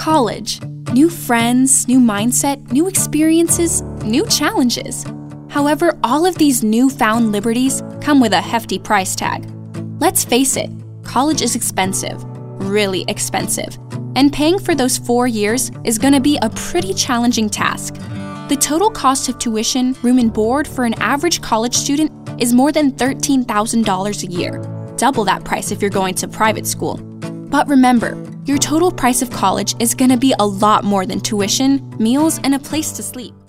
College. New friends, new mindset, new experiences, new challenges. However, all of these newfound liberties come with a hefty price tag. Let's face it, college is expensive, really expensive, and paying for those 4 years is going to be a pretty challenging task. The total cost of tuition, room and board for an average college student is more than $13,000 a year, double that price if you're going to private school. But remember, your total price of college is going to be a lot more than tuition, meals, and a place to sleep.